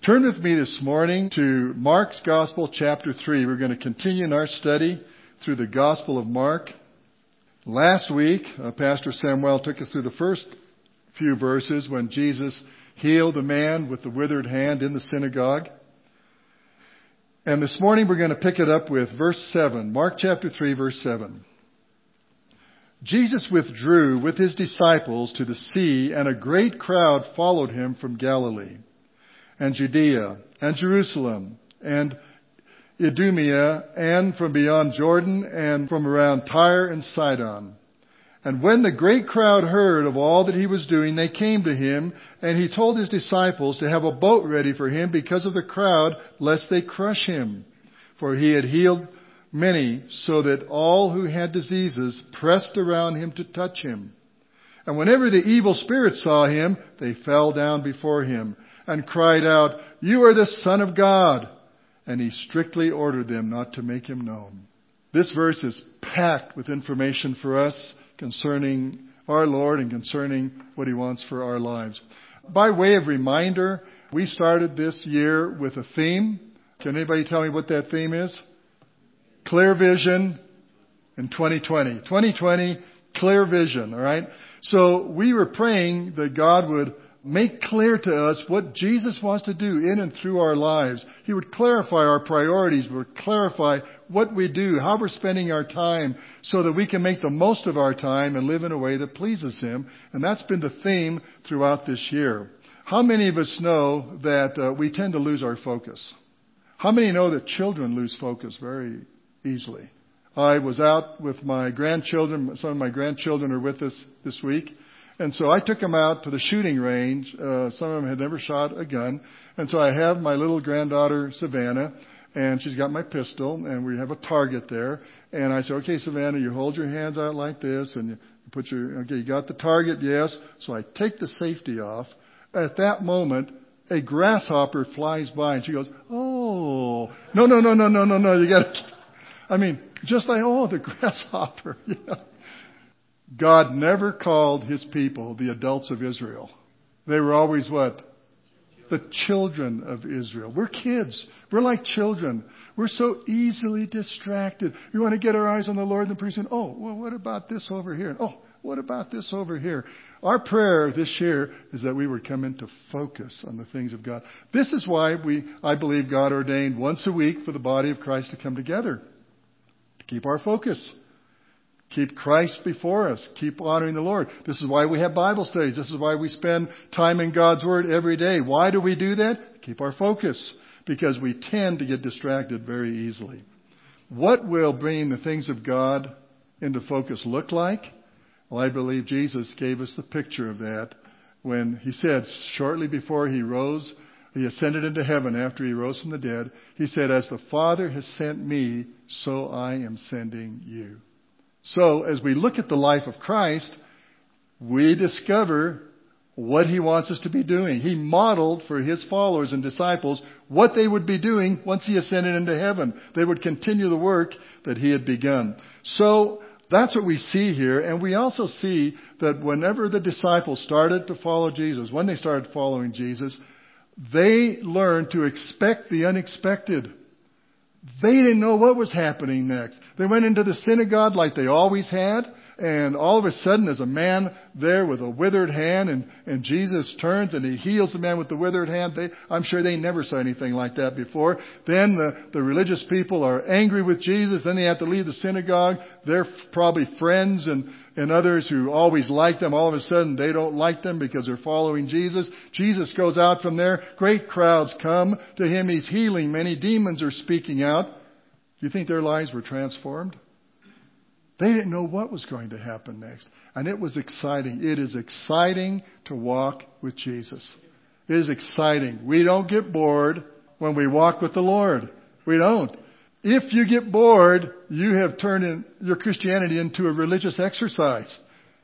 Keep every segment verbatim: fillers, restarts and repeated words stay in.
Turn with me this morning to Mark's Gospel, chapter three. We're going to continue in our study through the Gospel of Mark. Last week, uh, Pastor Samuel took us through the first few verses when Jesus healed the man with the withered hand in the synagogue. And this morning we're going to pick it up with verse seven. Mark chapter three, verse seven. Jesus withdrew with his disciples to the sea, and a great crowd followed him from Galilee, and Judea, and Jerusalem, and Idumea, and from beyond Jordan, and from around Tyre and Sidon. And when the great crowd heard of all that he was doing, they came to him, and he told his disciples to have a boat ready for him because of the crowd, lest they crush him. For he had healed many, so that all who had diseases pressed around him to touch him. And whenever the evil spirits saw him, they fell down before him, and cried out, "You are the Son of God." And he strictly ordered them not to make him known. This verse is packed with information for us concerning our Lord and concerning what he wants for our lives. By way of reminder, we started this year with a theme. Can anybody tell me what that theme is? Clear vision in twenty twenty. twenty twenty, clear vision, all right? So we were praying that God would make clear to us what Jesus wants to do in and through our lives. He would clarify our priorities, would clarify what we do, how we're spending our time, so that we can make the most of our time and live in a way that pleases him. And that's been the theme throughout this year. How many of us know that uh, we tend to lose our focus? How many know that children lose focus very easily? I was out with my grandchildren. Some of my grandchildren are with us this week. And so I took them out to the shooting range. Uh, some of them had never shot a gun. And so I have my little granddaughter, Savannah, and she's got my pistol, and we have a target there. And I said, "Okay, Savannah, you hold your hands out like this, and you put your, okay, you got the target, yes." So I take the safety off. At that moment, a grasshopper flies by, and she goes, "Oh, no, no, no, no, no, no, no, you got to," I mean, just like, oh, the grasshopper, you know. God never called his people the adults of Israel. They were always what? The children of Israel. We're kids. We're like children. We're so easily distracted. We want to get our eyes on the Lord and the priest and, oh, well, what about this over here? Oh, what about this over here? Our prayer this year is that we would come into focus on the things of God. This is why we, I believe God ordained once a week for the body of Christ to come together. To keep our focus. Keep Christ before us. Keep honoring the Lord. This is why we have Bible studies. This is why we spend time in God's Word every day. Why do we do that? Keep our focus. Because we tend to get distracted very easily. What will bring the things of God into focus look like? Well, I believe Jesus gave us the picture of that when he said shortly before he rose, he ascended into heaven after he rose from the dead. He said, "As the Father has sent me, so I am sending you." So as we look at the life of Christ, we discover what he wants us to be doing. He modeled for his followers and disciples what they would be doing once he ascended into heaven. They would continue the work that he had begun. So that's what we see here. And we also see that whenever the disciples started to follow Jesus, when they started following Jesus, they learned to expect the unexpected. They didn't know what was happening next. They went into the synagogue like they always had, and all of a sudden there's a man there with a withered hand, and, and Jesus turns and he heals the man with the withered hand. They, I'm sure they never saw anything like that before. Then the, the religious people are angry with Jesus. Then they have to leave the synagogue. They're probably friends and, and others who always like them. All of a sudden they don't like them because they're following Jesus. Jesus goes out from there. Great crowds come to him. He's healing many. Demons are speaking out. Do you think their lives were transformed? They didn't know what was going to happen next. And it was exciting. It is exciting to walk with Jesus. It is exciting. We don't get bored when we walk with the Lord. We don't. If you get bored, you have turned in your Christianity into a religious exercise.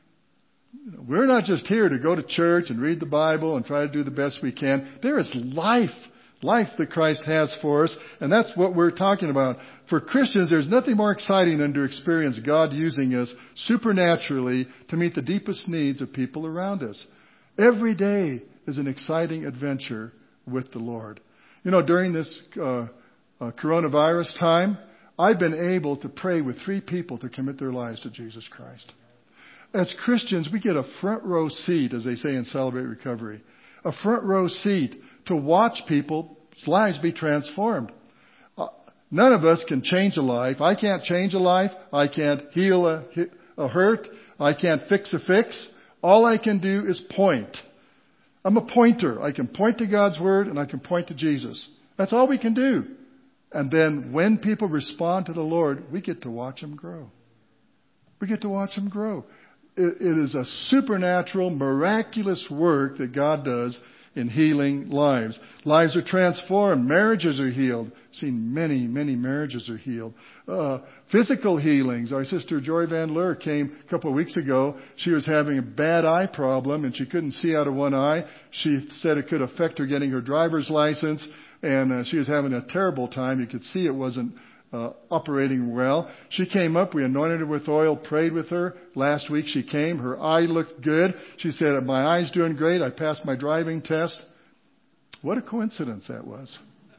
We're not just here to go to church and read the Bible and try to do the best we can. There is life. Life that Christ has for us, and that's what we're talking about. For Christians, there's nothing more exciting than to experience God using us supernaturally to meet the deepest needs of people around us. Every day is an exciting adventure with the Lord. You know, during this uh, uh, coronavirus time, I've been able to pray with three people to commit their lives to Jesus Christ. As Christians, we get a front row seat, as they say in Celebrate Recovery, a front row seat to watch people's lives be transformed. Uh, none of us can change a life. I can't change a life. I can't heal a, a hurt. I can't fix a fix. All I can do is point. I'm a pointer. I can point to God's Word and I can point to Jesus. That's all we can do. And then when people respond to the Lord, we get to watch them grow. We get to watch them grow. It, it is a supernatural, miraculous work that God does in healing lives. Lives are transformed. Marriages are healed. I've seen many, many marriages are healed. Uh, physical healings. Our sister Joy Van Leur came a couple of weeks ago. She was having a bad eye problem and she couldn't see out of one eye. She said it could affect her getting her driver's license, and uh, she was having a terrible time. You could see it wasn't Uh, operating well. She came up, we anointed her with oil, prayed with her. Last week she came, her eye looked good. She said, my eye's doing great, I passed my driving test. What a coincidence that was.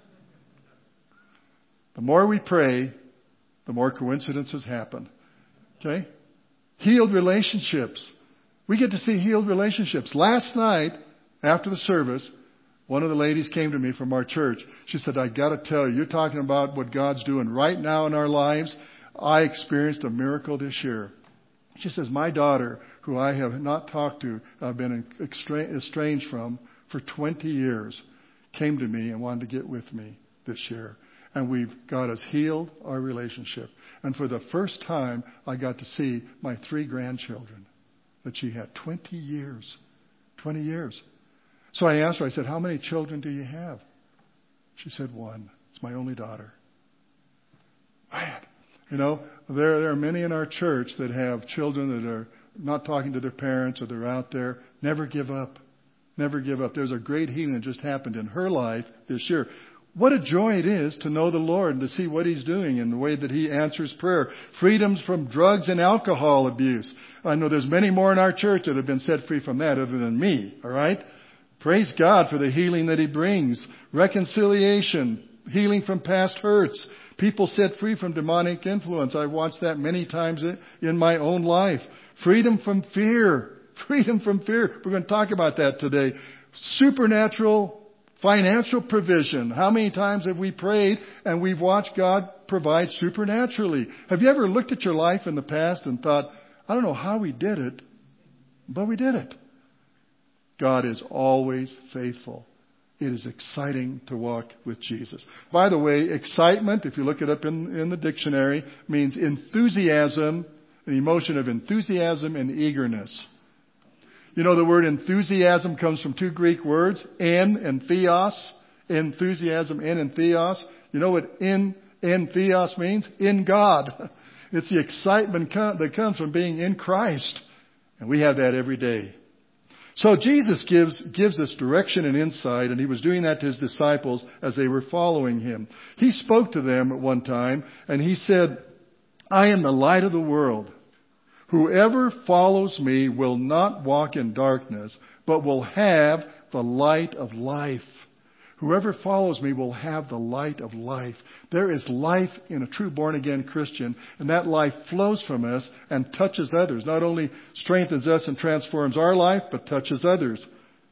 The more we pray, the more coincidences happen. Okay? Healed relationships. We get to see healed relationships. Last night, after the service, one of the ladies came to me from our church. She said, I got to tell you, you're talking about what God's doing right now in our lives. I experienced a miracle this year. She says, my daughter, who I have not talked to, I've been estranged from for twenty years, came to me and wanted to get with me this year. And we've, God has healed our relationship. And for the first time, I got to see my three grandchildren that she had twenty years. twenty years. So I asked her, I said, how many children do you have? She said, one. It's my only daughter. Man, you know, there, there are many in our church that have children that are not talking to their parents or they're out there. Never give up. Never give up. There's a great healing that just happened in her life this year. What a joy it is to know the Lord and to see what He's doing in the way that He answers prayer. Freedoms from drugs and alcohol abuse. I know there's many more in our church that have been set free from that other than me, all right? Praise God for the healing that He brings. Reconciliation, healing from past hurts. People set free from demonic influence. I've watched that many times in my own life. Freedom from fear. Freedom from fear. We're going to talk about that today. Supernatural financial provision. How many times have we prayed and we've watched God provide supernaturally? Have you ever looked at your life in the past and thought, I don't know how we did it, but we did it? God is always faithful. It is exciting to walk with Jesus. By the way, excitement, if you look it up in, in the dictionary, means enthusiasm, an emotion of enthusiasm and eagerness. You know, the word enthusiasm comes from two Greek words, en and theos. Enthusiasm, en and theos. You know what en, en theos means? In God. It's the excitement that comes from being in Christ. And we have that every day. So Jesus gives, gives us direction and insight, and He was doing that to His disciples as they were following Him. He spoke to them at one time, and He said, I am the light of the world. Whoever follows me will not walk in darkness, but will have the light of life. Whoever follows me will have the light of life. There is life in a true born-again Christian, and that life flows from us and touches others. Not only strengthens us and transforms our life, but touches others.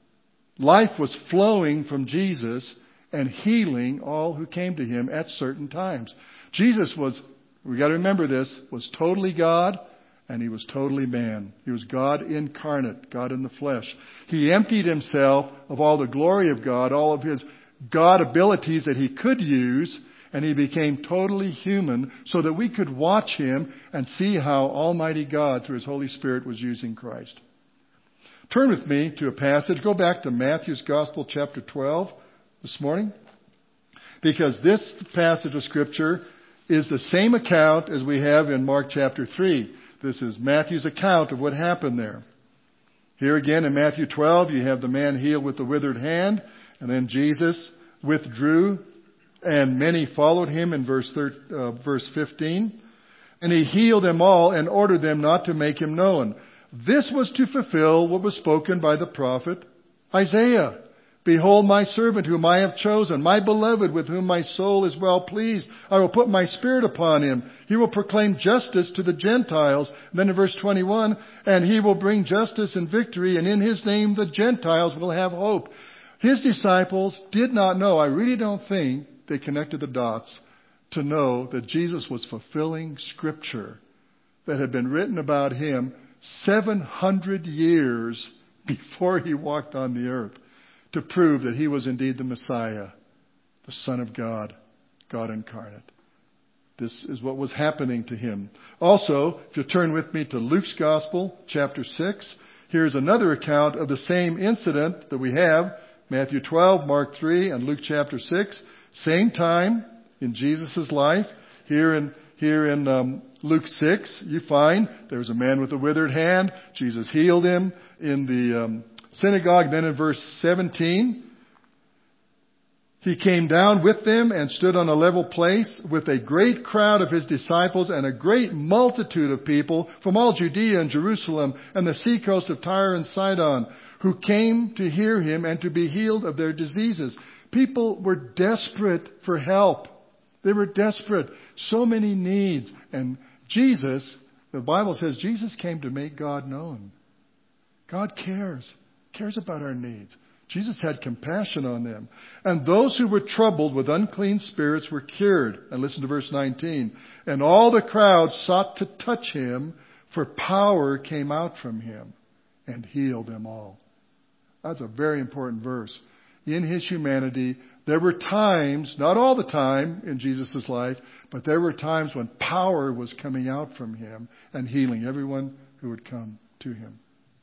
Life was flowing from Jesus and healing all who came to Him at certain times. Jesus was, we got to remember this, was totally God, and He was totally man. He was God incarnate, God in the flesh. He emptied Himself of all the glory of God, all of His God abilities that He could use, and He became totally human so that we could watch Him and see how Almighty God, through His Holy Spirit, was using Christ. Turn with me to a passage. Go back to Matthew's Gospel, chapter twelve, this morning, because this passage of Scripture is the same account as we have in Mark chapter three. This is Matthew's account of what happened there. Here again in Matthew twelve, you have the man healed with the withered hand. And then Jesus withdrew, and many followed Him in verse thirteen, uh, verse fifteen. And He healed them all and ordered them not to make Him known. This was to fulfill what was spoken by the prophet Isaiah. Behold my servant whom I have chosen, my beloved with whom my soul is well pleased. I will put my spirit upon him. He will proclaim justice to the Gentiles. And then in verse twenty-one, and he will bring justice and victory, and in his name the Gentiles will have hope. His disciples did not know, I really don't think they connected the dots to know that Jesus was fulfilling Scripture that had been written about him seven hundred years before he walked on the earth, to prove that he was indeed the Messiah, the Son of God, God incarnate. This is what was happening to him. Also, if you turn with me to Luke's Gospel, chapter six, here's another account of the same incident that we have, Matthew twelve, Mark three, and Luke chapter six. Same time in Jesus' life. Here in, here in um, Luke six, you find there was a man with a withered hand. Jesus healed him in the um, synagogue. Then in verse seventeen, he came down with them and stood on a level place with a great crowd of his disciples and a great multitude of people from all Judea and Jerusalem and the seacoast of Tyre and Sidon, who came to hear him and to be healed of their diseases. People were desperate for help. They were desperate. So many needs. And Jesus, the Bible says Jesus came to make God known. God cares. Cares about our needs. Jesus had compassion on them. And those who were troubled with unclean spirits were cured. And listen to verse nineteen. And all the crowd sought to touch him, for power came out from him and healed them all. That's a very important verse. In his humanity, there were times, not all the time in Jesus' life, but there were times when power was coming out from him and healing everyone who would come to him.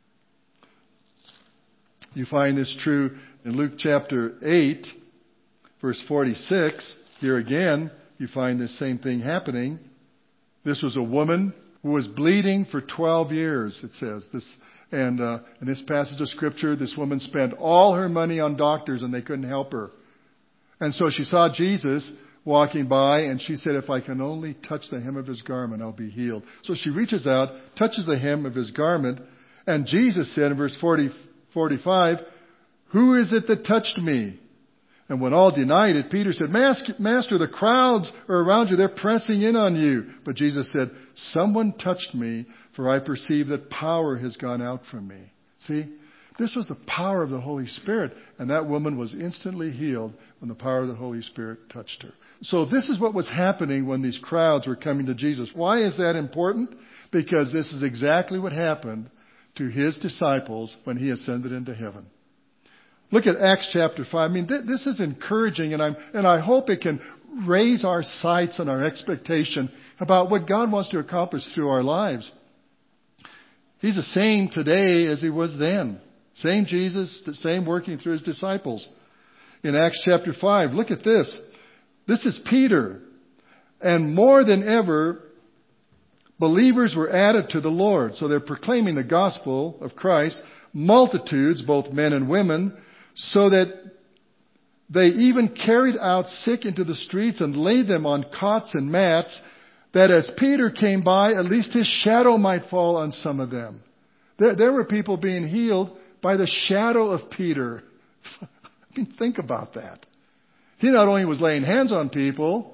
You find this true in Luke chapter eight, verse forty-six. Here again, you find this same thing happening. This was a woman who was bleeding for twelve years, it says. This, and uh, in this passage of Scripture, this woman spent all her money on doctors and they couldn't help her. And so she saw Jesus walking by and she said, if I can only touch the hem of his garment, I'll be healed. So she reaches out, touches the hem of his garment, and Jesus said in verse forty, forty-five, who is it that touched me? And when all denied it, Peter said, Master, the crowds are around you. They're pressing in on you. But Jesus said, someone touched me, for I perceive that power has gone out from me. See, this was the power of the Holy Spirit. And that woman was instantly healed when the power of the Holy Spirit touched her. So this is what was happening when these crowds were coming to Jesus. Why is that important? Because this is exactly what happened to his disciples when he ascended into heaven. Look at Acts chapter five. I mean, th- this is encouraging, and I'm and I hope it can raise our sights and our expectation about what God wants to accomplish through our lives. He's the same today as he was then. Same Jesus, the same working through his disciples. In Acts chapter five, look at this. This is Peter. And more than ever, believers were added to the Lord. So they're proclaiming the gospel of Christ. Multitudes, both men and women, so that they even carried out sick into the streets and laid them on cots and mats, that as Peter came by, at least his shadow might fall on some of them. There, there were people being healed by the shadow of Peter. I mean, think about that. He not only was laying hands on people,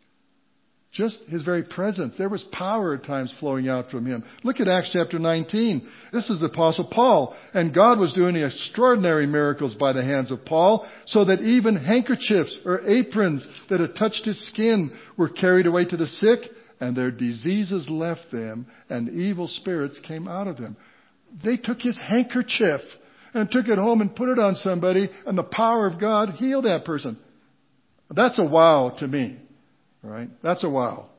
just his very presence. There was power at times flowing out from him. Look at Acts chapter nineteen. This is the Apostle Paul. And God was doing extraordinary miracles by the hands of Paul, so that even handkerchiefs or aprons that had touched his skin were carried away to the sick, and their diseases left them, and evil spirits came out of them. They took his handkerchief and took it home and put it on somebody, and the power of God healed that person. That's a wow to me. Right? That's a wow.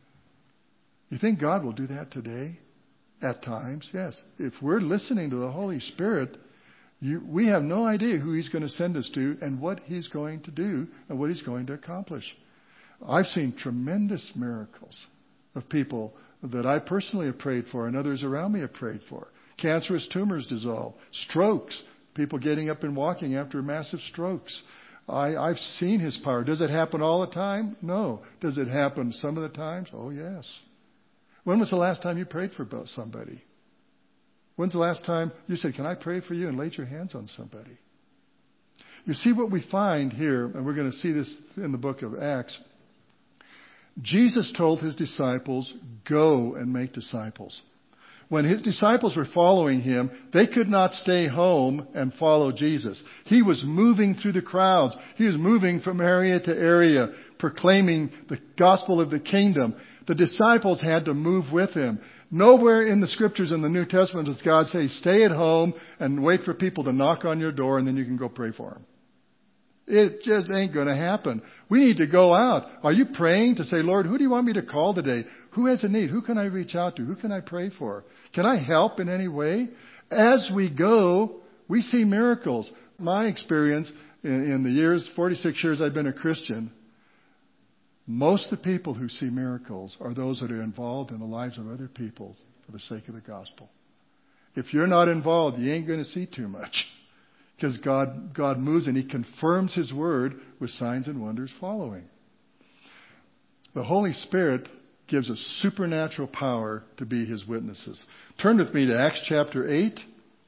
You think God will do that today? At times, yes. If we're listening to the Holy Spirit, you, we have no idea who he's going to send us to and what he's going to do and what he's going to accomplish. I've seen tremendous miracles of people that I personally have prayed for and others around me have prayed for. Cancerous tumors dissolve. Strokes. People getting up and walking after massive strokes. I, I've seen his power. Does it happen all the time? No. Does it happen some of the times? Oh, yes. When was the last time you prayed for somebody? When's the last time you said, can I pray for you, and laid your hands on somebody? You see what we find here, and we're going to see this in the book of Acts. Jesus told his disciples, go and make disciples. When his disciples were following him, they could not stay home and follow Jesus. He was moving through the crowds. He was moving from area to area, proclaiming the gospel of the kingdom. The disciples had to move with him. Nowhere in the scriptures in the New Testament does God say, stay at home and wait for people to knock on your door and then you can go pray for them. It just ain't going to happen. We need to go out. Are you praying to say, Lord, who do you want me to call today? Who has a need? Who can I reach out to? Who can I pray for? Can I help in any way? As we go, we see miracles. My experience in, in the years, forty-six years I've been a Christian, most of the people who see miracles are those that are involved in the lives of other people for the sake of the gospel. If you're not involved, you ain't going to see too much. Because God, God moves and He confirms His word with signs and wonders following. The Holy Spirit gives us supernatural power to be His witnesses. Turn with me to Acts chapter eight.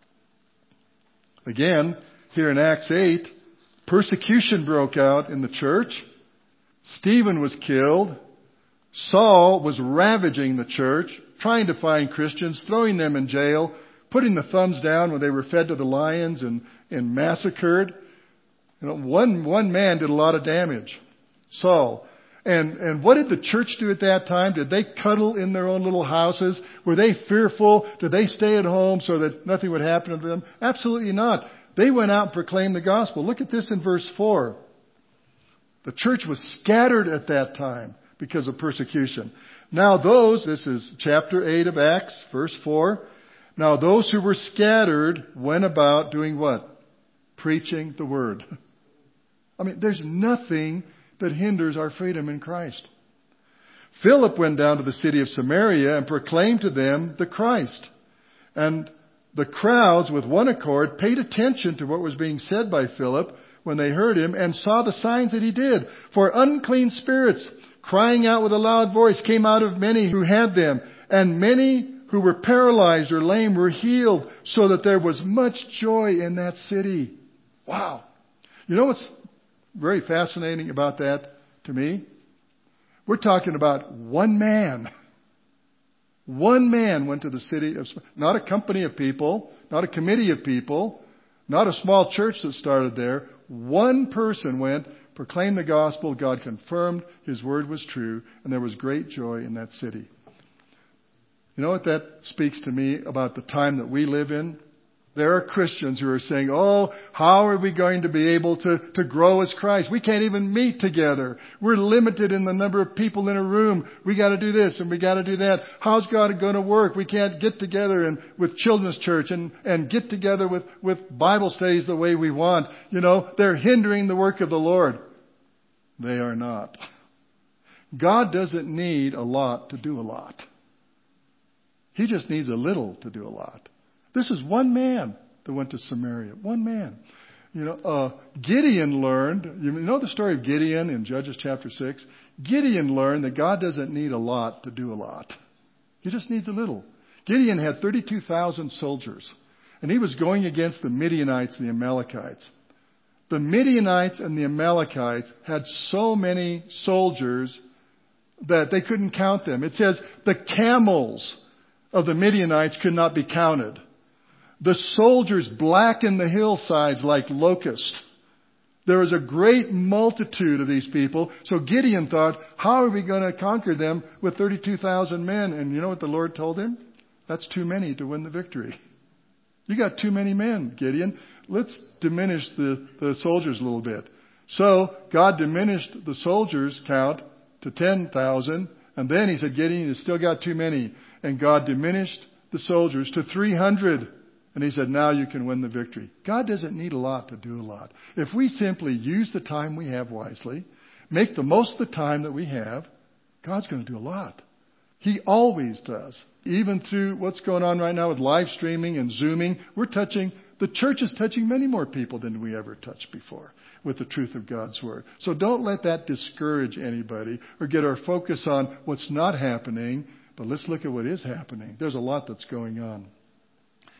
Again, here in Acts eight, persecution broke out in the church. Stephen was killed. Saul was ravaging the church, trying to find Christians, throwing them in jail, putting the thumbs down when they were fed to the lions and, and massacred. You know, one, one man did a lot of damage. Saul. And, and what did the church do at that time? Did they cuddle in their own little houses? Were they fearful? Did they stay at home so that nothing would happen to them? Absolutely not. They went out and proclaimed the gospel. Look at this in verse four. The church was scattered at that time because of persecution. Now those, this is chapter eight of Acts, verse four. Now those who were scattered went about doing what? Preaching the word. I mean, there's nothing that hinders our freedom in Christ. Philip went down to the city of Samaria and proclaimed to them the Christ. And the crowds with one accord paid attention to what was being said by Philip when they heard him and saw the signs that he did. For unclean spirits, crying out with a loud voice, came out of many who had them, and many who were paralyzed or lame were healed, so that there was much joy in that city. Wow. You know what's very fascinating about that to me? We're talking about one man. One man went to the city of, not a company of people, not a committee of people, not a small church that started there. One person went, proclaimed the gospel, God confirmed His word was true, and there was great joy in that city. You know what that speaks to me about the time that we live in? There are Christians who are saying, oh, how are we going to be able to, to grow as Christ? We can't even meet together. We're limited in the number of people in a room. We got to do this and we got to do that. How's God going to work? We can't get together and with children's church and, and get together with, with Bible studies the way we want. You know, they're hindering the work of the Lord. They are not. God doesn't need a lot to do a lot. He just needs a little to do a lot. This is one man that went to Samaria. One man. You know, uh, Gideon learned, you know the story of Gideon in Judges chapter six? Gideon learned that God doesn't need a lot to do a lot. He just needs a little. Gideon had thirty-two thousand soldiers, and he was going against the Midianites and the Amalekites. The Midianites and the Amalekites had so many soldiers that they couldn't count them. It says the camels of the Midianites could not be counted. The soldiers blackened the hillsides like locusts. There was a great multitude of these people. So Gideon thought, how are we going to conquer them with thirty-two thousand men? And you know what the Lord told him? That's too many to win the victory. You got too many men, Gideon. Let's diminish the, the soldiers a little bit. So God diminished the soldiers' count to ten thousand. And then He said, Gideon, you still got too many. And God diminished the soldiers to three hundred. And He said, now you can win the victory. God doesn't need a lot to do a lot. If we simply use the time we have wisely, make the most of the time that we have, God's going to do a lot. He always does. Even through what's going on right now with live streaming and Zooming, we're touching, the church is touching many more people than we ever touched before with the truth of God's Word. So don't let that discourage anybody or get our focus on what's not happening, but let's look at what is happening. There's a lot that's going on.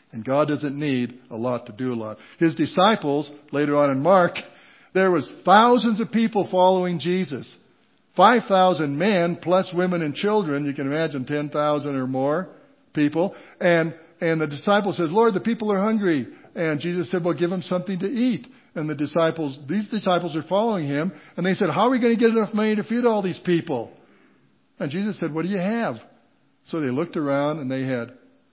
And God doesn't need a lot to do a lot. His disciples, later on in Mark, there was thousands of people following Jesus. five thousand men plus women and children. You can imagine ten thousand or more people. And, and the disciples said, Lord, the people are hungry. And Jesus said, well, give them something to eat. And the disciples, these disciples are following him. And they said, how are we going to get enough money to feed all these people? And Jesus said, what do you have? So they looked around and they had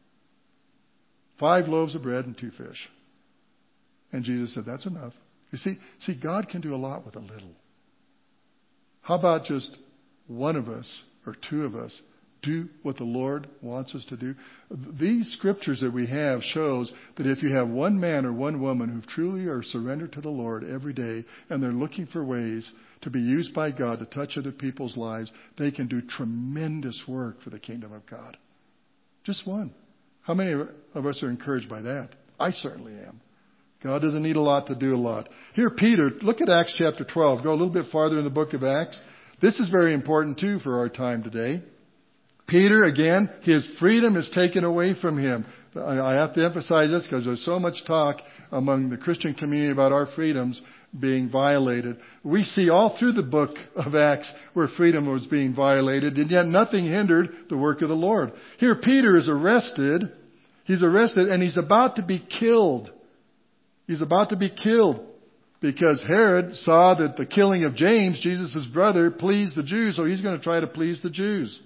five loaves of bread and two fish. And Jesus said, that's enough. You see, see, God can do a lot with a little. How about just one of us or two of us do what the Lord wants us to do? These scriptures that we have shows that if you have one man or one woman who truly are surrendered to the Lord every day and they're looking for ways to be used by God to touch other people's lives, they can do tremendous work for the kingdom of God. Just one. How many of us are encouraged by that? I certainly am. God doesn't need a lot to do a lot. Here, Peter, look at Acts chapter twelve. Go a little bit farther in the book of Acts. This is very important, too, for our time today. Peter, again, his freedom is taken away from him. I have to emphasize this because there's so much talk among the Christian community about our freedoms being violated. We see all through the book of Acts where freedom was being violated, and yet nothing hindered the work of the Lord. Here, Peter is arrested. He's arrested, and he's about to be killed. He's about to be killed because Herod saw that the killing of James, Jesus' brother, pleased the Jews, so he's going to try to please the Jews.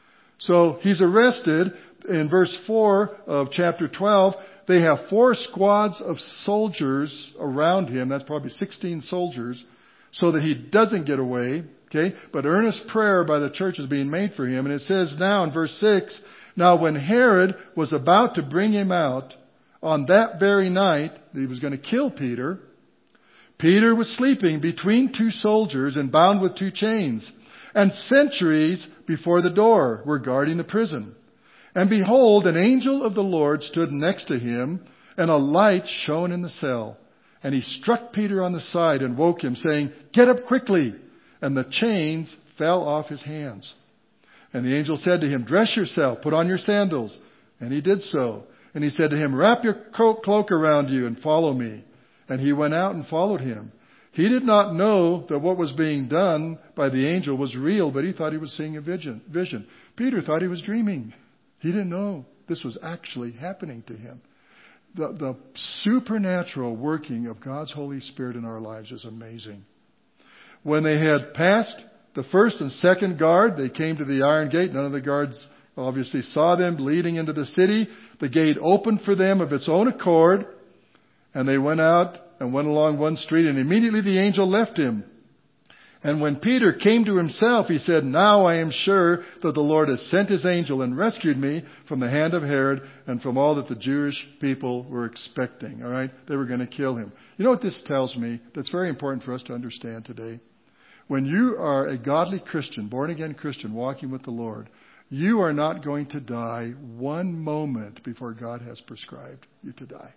So he's arrested. In verse four of chapter twelve, they have four squads of soldiers around him. That's probably sixteen soldiers, so that he doesn't get away. Okay, but earnest prayer by the church is being made for him. And it says now in verse six, now when Herod was about to bring him out, on that very night, he was going to kill Peter. Peter was sleeping between two soldiers and bound with two chains. And sentries before the door were guarding the prison. And behold, an angel of the Lord stood next to him, and a light shone in the cell. And he struck Peter on the side and woke him, saying, get up quickly. And the chains fell off his hands. And the angel said to him, dress yourself, put on your sandals. And he did so. And he said to him, wrap your cloak around you and follow me. And he went out and followed him. He did not know that what was being done by the angel was real, but he thought he was seeing a vision. vision. Peter thought he was dreaming. He didn't know this was actually happening to him. The, the supernatural working of God's Holy Spirit in our lives is amazing. When they had passed the first and second guard, they came to the iron gate. None of the guards obviously saw them leading into the city. The gate opened for them of its own accord, and they went out and went along one street, and immediately the angel left him. And when Peter came to himself, he said, now I am sure that the Lord has sent his angel and rescued me from the hand of Herod and from all that the Jewish people were expecting. All right? They were going to kill him. You know what this tells me? That's very important for us to understand today. When you are a godly Christian, born-again Christian, walking with the Lord, you are not going to die one moment before God has prescribed you to die.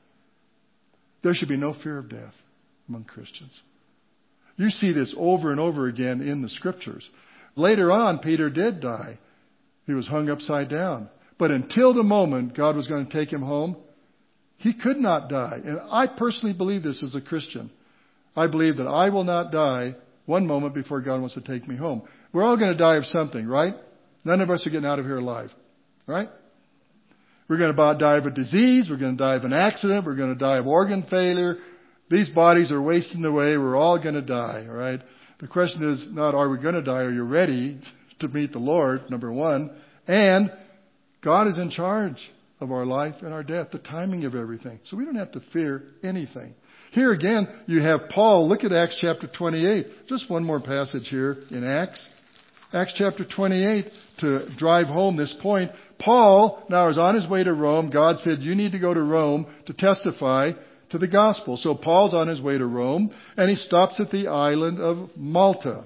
There should be no fear of death among Christians. You see this over and over again in the Scriptures. Later on, Peter did die. He was hung upside down. But until the moment God was going to take him home, he could not die. And I personally believe this as a Christian. I believe that I will not die one moment before God wants to take me home. We're all going to die of something, right? None of us are getting out of here alive, right? We're going to die of a disease. We're going to die of an accident. We're going to die of organ failure. These bodies are wasting away. We're all going to die, all right? The question is not, are we going to die? Are you ready to meet the Lord, number one? And God is in charge of our life and our death, the timing of everything. So we don't have to fear anything. Here again, you have Paul. Look at Acts chapter twenty-eight. Just one more passage here in Acts. Acts chapter twenty-eight, to drive home this point. Paul now is on his way to Rome. God said, you need to go to Rome to testify to the gospel. So Paul's on his way to Rome, and he stops at the island of Malta.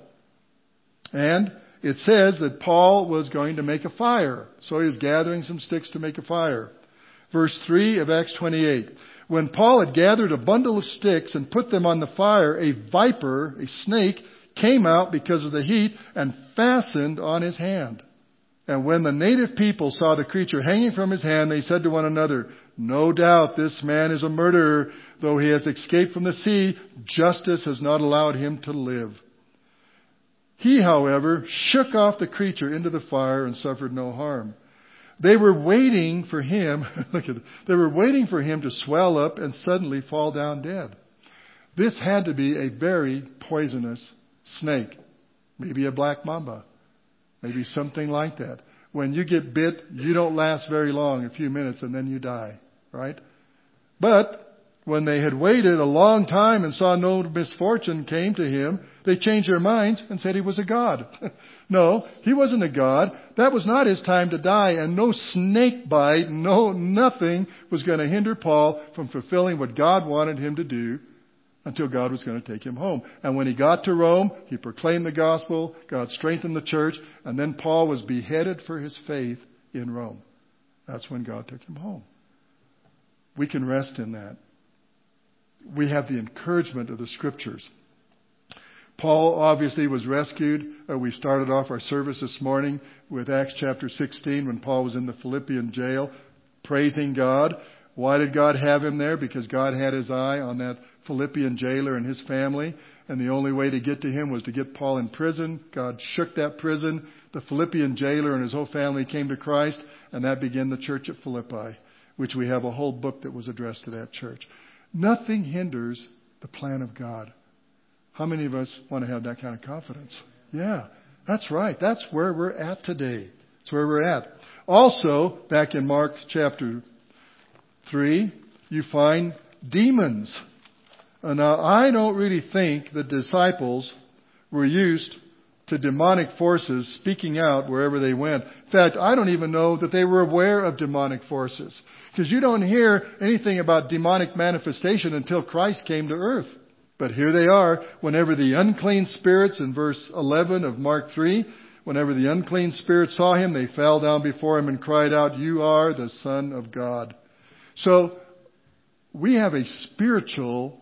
And it says that Paul was going to make a fire. So he was gathering some sticks to make a fire. Verse three of Acts twenty-eight. When Paul had gathered a bundle of sticks and put them on the fire, a viper, a snake, came out because of the heat and fastened on his hand. And when the native people saw the creature hanging from his hand, they said to one another, No doubt this man is a murderer. Though he has escaped from the sea, justice has not allowed him to live. He, however, shook off the creature into the fire and suffered no harm. They were waiting for him, look at it, they were waiting for him to swell up and suddenly fall down dead. This had to be a very poisonous snake. Maybe a black mamba. Maybe something like that. When you get bit, you don't last very long, a few minutes, and then you die. Right? But when they had waited a long time and saw no misfortune came to him, they changed their minds and said he was a god. No, he wasn't a god. That was not his time to die, and no snake bite, no nothing was going to hinder Paul from fulfilling what God wanted him to do until God was going to take him home. And when he got to Rome, he proclaimed the gospel, God strengthened the church, and then Paul was beheaded for his faith in Rome. That's when God took him home. We can rest in that. We have the encouragement of the Scriptures. Paul obviously was rescued. Uh, we started off our service this morning with Acts chapter sixteen when Paul was in the Philippian jail, praising God. Why did God have him there? Because God had his eye on that Philippian jailer and his family. And the only way to get to him was to get Paul in prison. God shook that prison. The Philippian jailer and his whole family came to Christ. And that began the church at Philippi, which we have a whole book that was addressed to that church. Nothing hinders the plan of God. How many of us want to have that kind of confidence? Yeah, that's right. That's where we're at today. That's where we're at. Also, back in Mark chapter three, you find demons. Uh, now, I don't really think the disciples were used to demonic forces speaking out wherever they went. In fact, I don't even know that they were aware of demonic forces. Because you don't hear anything about demonic manifestation until Christ came to earth. But here they are, whenever the unclean spirits, in verse eleven of Mark three, whenever the unclean spirits saw him, they fell down before him and cried out, "You are the Son of God." So, we have a spiritual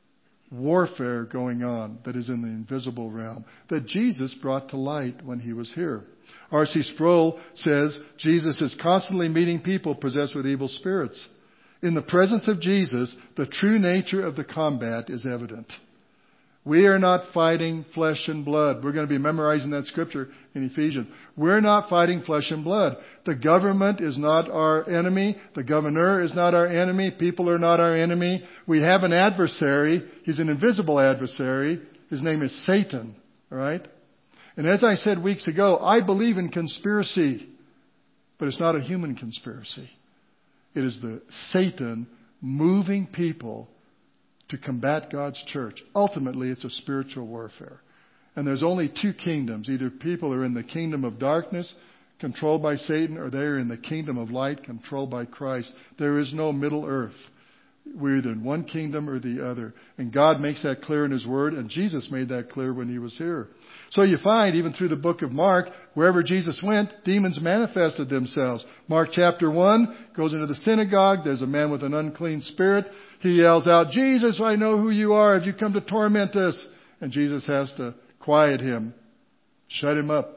warfare going on that is in the invisible realm that Jesus brought to light when he was here. R C Sproul says Jesus is constantly meeting people possessed with evil spirits. In the presence of Jesus, the true nature of the combat is evident. We are not fighting flesh and blood. We're going to be memorizing that scripture in Ephesians. We're not fighting flesh and blood. The government is not our enemy. The governor is not our enemy. People are not our enemy. We have an adversary. He's an invisible adversary. His name is Satan. All right? And as I said weeks ago, I believe in conspiracy. But it's not a human conspiracy. It is the Satan moving people to combat God's church. Ultimately, it's a spiritual warfare. And there's only two kingdoms. Either people are in the kingdom of darkness, controlled by Satan, or they're in the kingdom of light, controlled by Christ. There is no middle earth. We're either in one kingdom or the other. And God makes that clear in His Word, and Jesus made that clear when He was here. So you find, even through the book of Mark, wherever Jesus went, demons manifested themselves. Mark chapter one goes into the synagogue. There's a man with an unclean spirit. He yells out, "Jesus, I know who you are. Have you come to torment us?" And Jesus has to quiet him, shut him up.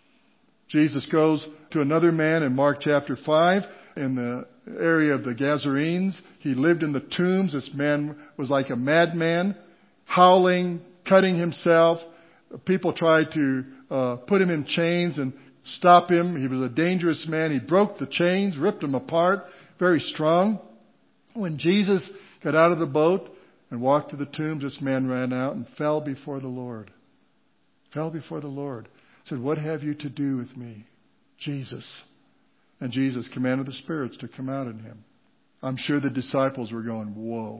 Jesus goes to another man in Mark chapter five in the area of the Gazarenes. He lived in the tombs. This man was like a madman, howling, cutting himself. People tried to uh, put him in chains and stop him. He was a dangerous man. He broke the chains, ripped them apart, very strong. When Jesus got out of the boat and walked to the tombs, this man ran out and fell before the Lord. Fell before the Lord. Said, "What have you to do with me, Jesus?" And Jesus commanded the spirits to come out in him. I'm sure the disciples were going, "Whoa."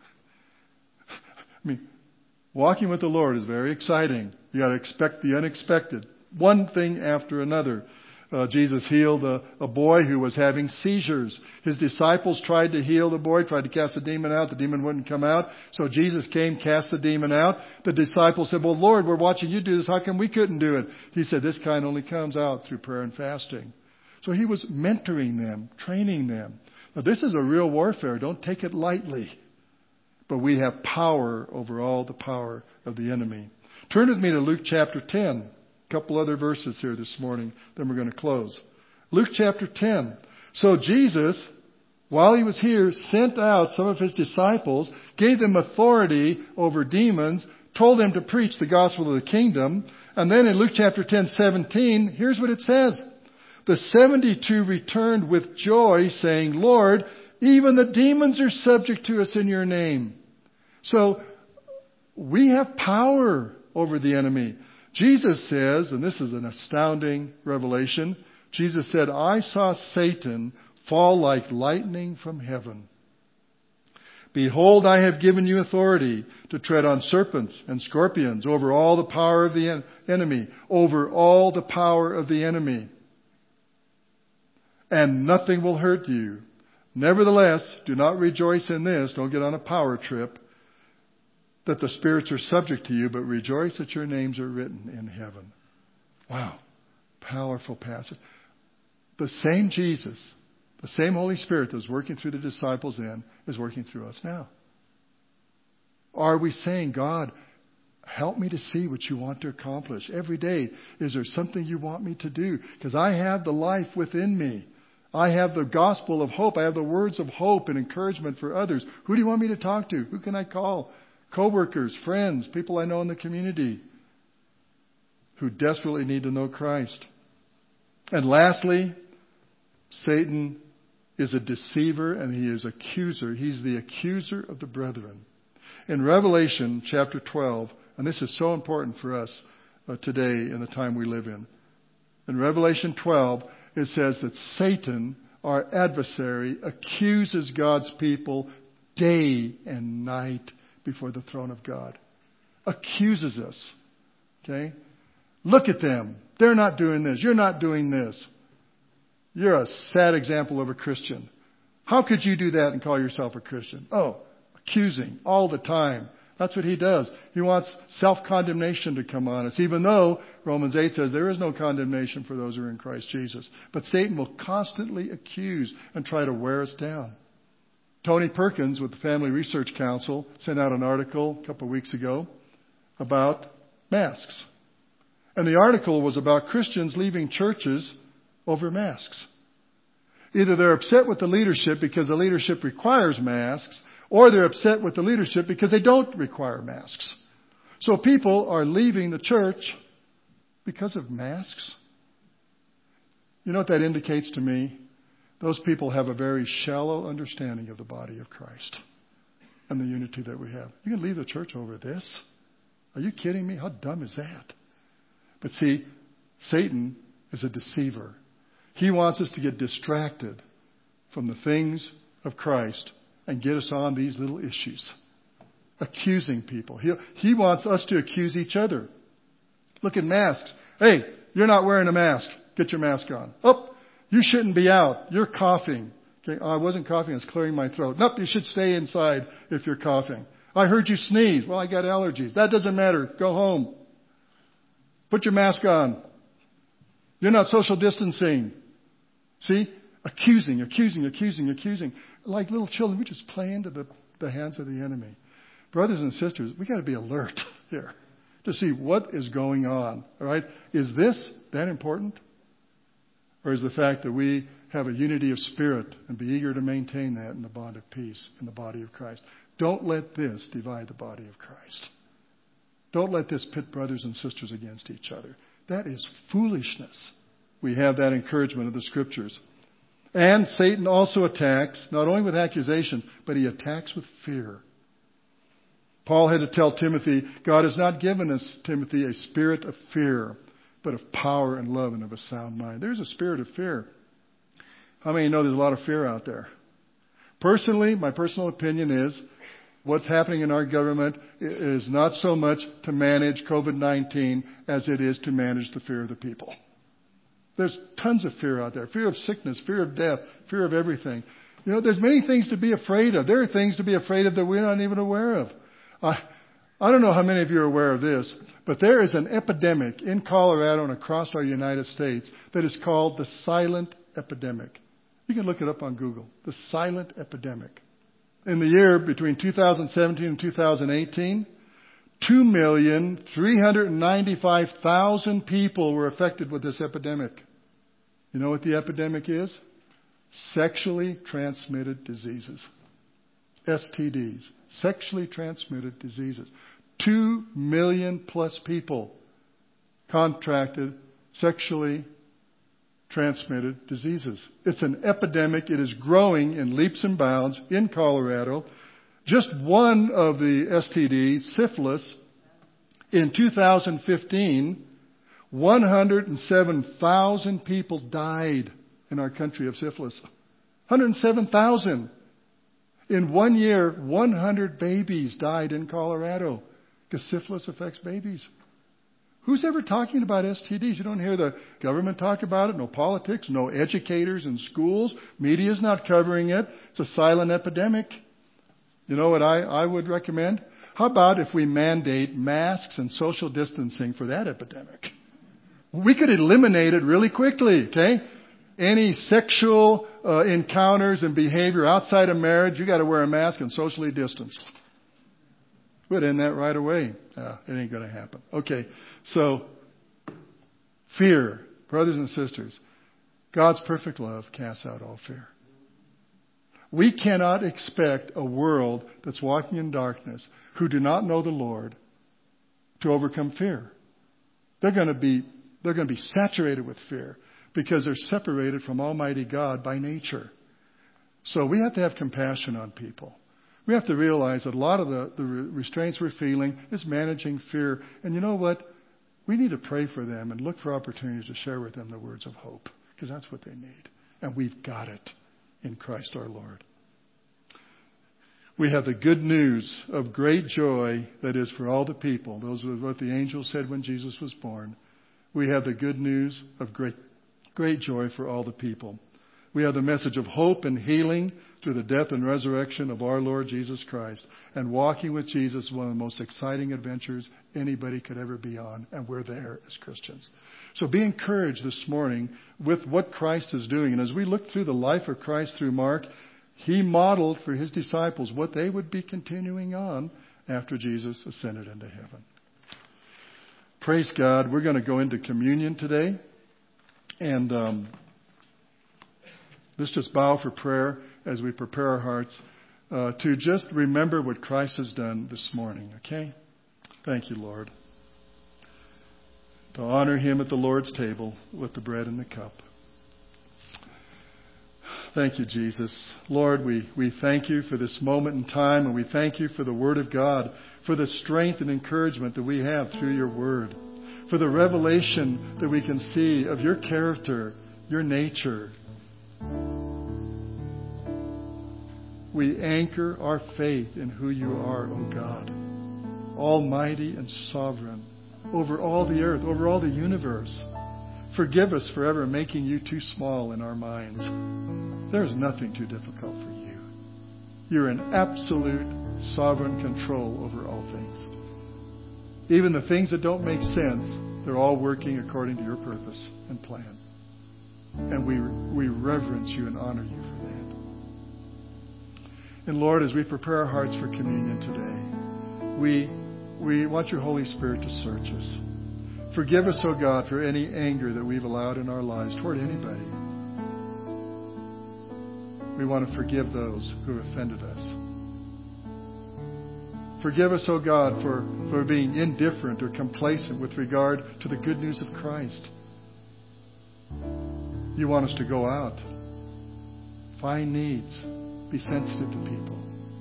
I mean, walking with the Lord is very exciting. You got to expect the unexpected. One thing after another. Uh, Jesus healed a, a boy who was having seizures. His disciples tried to heal the boy, tried to cast the demon out. The demon wouldn't come out. So Jesus came, cast the demon out. The disciples said, "Well, Lord, we're watching you do this. How come we couldn't do it?" He said, "This kind only comes out through prayer and fasting." So he was mentoring them, training them. Now, this is a real warfare. Don't take it lightly. But we have power over all the power of the enemy. Turn with me to Luke chapter ten. A couple other verses here this morning. Then we're going to close. Luke chapter ten. So Jesus while he was here, sent out some of his disciples, gave them authority over demons, told them to preach the gospel of the kingdom. And then in Luke chapter ten, seventeen, here's what it says. The seventy-two returned with joy, saying, Lord, even the demons are subject to us in your name. So we have power over the enemy. Jesus says, and this is an astounding revelation, Jesus said, I saw Satan fall like lightning from heaven. Behold, I have given you authority to tread on serpents and scorpions over all the power of the en- enemy, over all the power of the enemy. And nothing will hurt you. Nevertheless, do not rejoice in this. Don't get on a power trip that the spirits are subject to you, but rejoice that your names are written in heaven. Wow. Powerful passage. The same Jesus, the same Holy Spirit that was working through the disciples then is working through us now. Are we saying, God, help me to see what you want to accomplish every day? Is there something you want me to do? Because I have the life within me. I have the gospel of hope. I have the words of hope and encouragement for others. Who do you want me to talk to? Who can I call? Co-workers, friends, people I know in the community who desperately need to know Christ. And lastly, Satan is a deceiver and he is accuser. He's the accuser of the brethren. In Revelation chapter twelve, and this is so important for us uh, today in the time we live in. In Revelation twelve, it says that Satan, our adversary, accuses God's people day and night before the throne of God. Accuses us. Okay? Look at them. They're not doing this. You're not doing this. You're a sad example of a Christian. How could you do that and call yourself a Christian? Oh, accusing all the time. That's what he does. He wants self-condemnation to come on us, even though Romans eight says there is no condemnation for those who are in Christ Jesus. But Satan will constantly accuse and try to wear us down. Tony Perkins with the Family Research Council sent out an article a couple of weeks ago about masks. And the article was about Christians leaving churches over masks. Either they're upset with the leadership because the leadership requires masks, or they're upset with the leadership because they don't require masks. So people are leaving the church because of masks. You know what that indicates to me? Those people have a very shallow understanding of the body of Christ and the unity that we have. You can leave the church over this? Are you kidding me? How dumb is that? But see, Satan is a deceiver. He wants us to get distracted from the things of Christ and get us on these little issues. Accusing people. He, he wants us to accuse each other. Look at masks. Hey, you're not wearing a mask. Get your mask on. Oh, you shouldn't be out. You're coughing. Okay, oh, I wasn't coughing. I was clearing my throat. Nope, you should stay inside if you're coughing. I heard you sneeze. Well, I got allergies. That doesn't matter. Go home. Put your mask on. You're not social distancing. See? Accusing, accusing, accusing, accusing. Like little children, we just play into the, the hands of the enemy. Brothers and sisters, we got to be alert here to see what is going on. All right? Is this that important? Or is the fact that we have a unity of spirit and be eager to maintain that in the bond of peace in the body of Christ? Don't let this divide the body of Christ. Don't let this pit brothers and sisters against each other. That is foolishness. We have that encouragement of the Scriptures. And Satan also attacks, not only with accusations, but he attacks with fear. Paul had to tell Timothy, God has not given us, Timothy, a spirit of fear, but of power and love and of a sound mind. There's a spirit of fear. How many know there's a lot of fear out there? Personally, my personal opinion is what's happening in our government is not so much to manage covid nineteen as it is to manage the fear of the people. There's tons of fear out there. Fear of sickness, fear of death, fear of everything. You know, there's many things to be afraid of. There are things to be afraid of that we're not even aware of. I, I don't know how many of you are aware of this, but there is an epidemic in Colorado and across our United States that is called the silent epidemic. You can look it up on Google. The silent epidemic. In the year between two thousand seventeen and two thousand eighteen, two million three hundred ninety-five thousand people were affected with this epidemic. You know what the epidemic is? Sexually transmitted diseases. S T Ds. Sexually transmitted diseases. Two million plus people contracted sexually transmitted diseases. It's an epidemic. It is growing in leaps and bounds in Colorado. Just one of the S T Ds, syphilis, in two thousand fifteen, one hundred seven thousand people died in our country of syphilis. one hundred seven thousand. In one year, one hundred babies died in Colorado because syphilis affects babies. Who's ever talking about S T Ds? You don't hear the government talk about it. No politics, no educators in schools. Media's not covering it. It's a silent epidemic. You know what I, I would recommend? How about if we mandate masks and social distancing for that epidemic? We could eliminate it really quickly, okay? Any sexual uh, encounters and behavior outside of marriage, you got to wear a mask and socially distance. We'd end that right away. Uh, it ain't going to happen. Okay, so fear, brothers and sisters, God's perfect love casts out all fear. We cannot expect a world that's walking in darkness, who do not know the Lord, to overcome fear. They're going to be they're going to be saturated with fear because they're separated from Almighty God by nature. So we have to have compassion on people. We have to realize that a lot of the, the restraints we're feeling is managing fear. And you know what? We need to pray for them and look for opportunities to share with them the words of hope, because that's what they need. And we've got it in Christ our Lord. We have the good news of great joy that is for all the people. Those are what the angel said when Jesus was born. We have the good news of great, great joy for all the people. We have the message of hope and healing through the death and resurrection of our Lord Jesus Christ. And walking with Jesus is one of the most exciting adventures anybody could ever be on. And we're there as Christians. So be encouraged this morning with what Christ is doing. And as we look through the life of Christ through Mark, He modeled for His disciples what they would be continuing on after Jesus ascended into heaven. Praise God. We're going to go into communion today. And um, let's just bow for prayer as we prepare our hearts uh, to just remember what Christ has done this morning. Okay? Thank you, Lord. To honor Him at the Lord's table with the bread and the cup. Thank you, Jesus. Lord, we, we thank You for this moment in time, and we thank You for the Word of God, for the strength and encouragement that we have through Your Word, for the revelation that we can see of Your character, Your nature. We anchor our faith in who You are, O God, almighty and sovereign, over all the earth, over all the universe. Forgive us for ever making You too small in our minds. There's nothing too difficult for You. You're in absolute sovereign control over all things. Even the things that don't make sense, they're all working according to Your purpose and plan. And we we reverence You and honor You for that. And Lord, as we prepare our hearts for communion today, we we want Your Holy Spirit to search us. Forgive us, O God, for any anger that we've allowed in our lives toward anybody. We want to forgive those who offended us. Forgive us, O God, for, for being indifferent or complacent with regard to the good news of Christ. You want us to go out, find needs, be sensitive to people.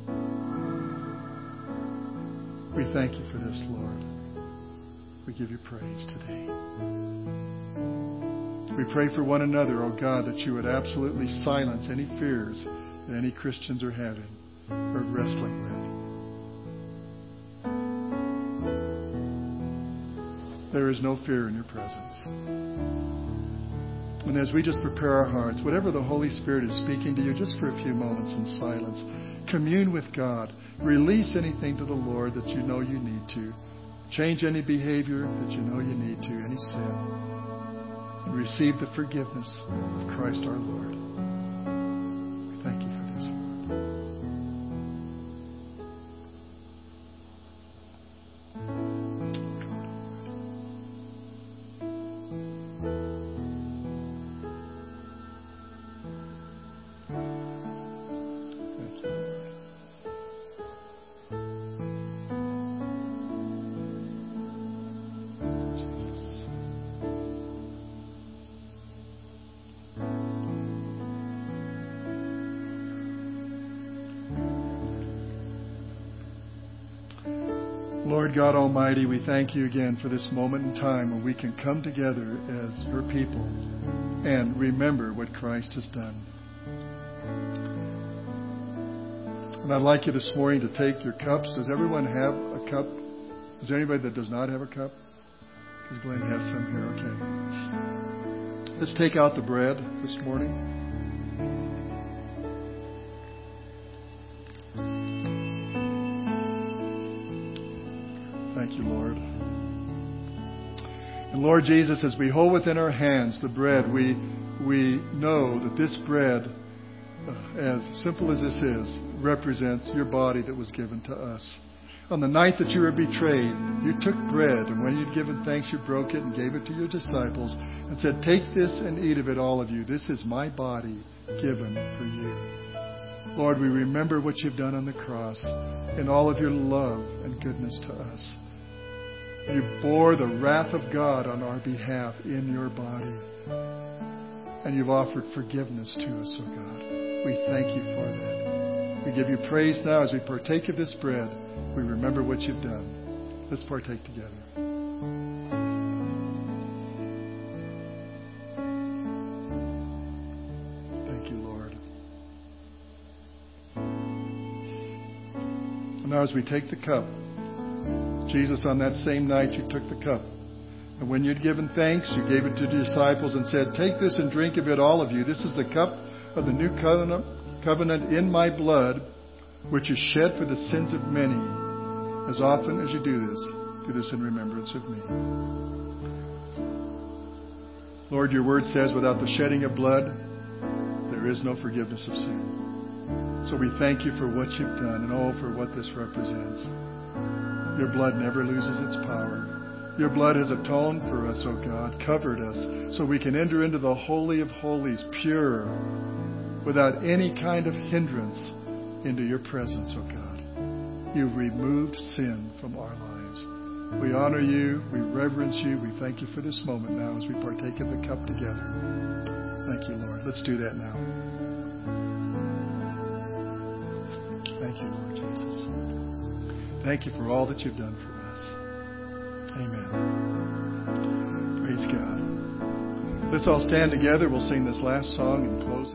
We thank You for this, Lord. We give You praise today. We pray for one another, oh God, that You would absolutely silence any fears that any Christians are having or wrestling with. There is no fear in Your presence. And as we just prepare our hearts, whatever the Holy Spirit is speaking to you, just for a few moments in silence, commune with God. Release anything to the Lord that you know you need to. Change any behavior that you know you need to, any sin. And receive the forgiveness of Christ our Lord. We thank You for this, Lord. Lord God Almighty, we thank you again for this moment in time when we can come together as your people and remember what Christ has done. And I'd like you this morning to take your cups. Does everyone have a cup? Is there anybody that does not have a cup? Because Glenn has some here. Okay. Let's take out the bread this morning. Thank you, Lord. And Lord Jesus, as we hold within our hands the bread, we we know that this bread, uh, as simple as this is, represents your body that was given to us. On the night that you were betrayed, you took bread, and when you'd given thanks, you broke it and gave it to your disciples and said, "Take this and eat of it, all of you. This is my body given for you." Lord, we remember what you've done on the cross and all of your love and goodness to us. You bore the wrath of God on our behalf in your body. And you've offered forgiveness to us, oh God. We thank you for that. We give you praise now as we partake of this bread. We remember what you've done. Let's partake together. Thank you, Lord. And now as we take the cup, Jesus, on that same night, you took the cup. And when you'd given thanks, you gave it to the disciples and said, "Take this and drink of it, all of you. This is the cup of the new covenant, covenant in my blood, which is shed for the sins of many. As often as you do this, do this in remembrance of me." Lord, your word says, without the shedding of blood, there is no forgiveness of sin. So we thank you for what you've done and all for what this represents. Your blood never loses its power. Your blood has atoned for us, O God, covered us, so we can enter into the Holy of Holies, pure, without any kind of hindrance, into your presence, O God. You've removed sin from our lives. We honor you, we reverence you, we thank you for this moment now as we partake of the cup together. Thank you, Lord. Let's do that now. Thank you, Lord Jesus. Thank you for all that you've done for us. Amen. Praise God. Let's all stand together. We'll sing this last song and close.